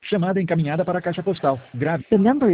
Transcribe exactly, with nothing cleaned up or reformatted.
Chamada encaminhada para a caixa postal. Grave. The number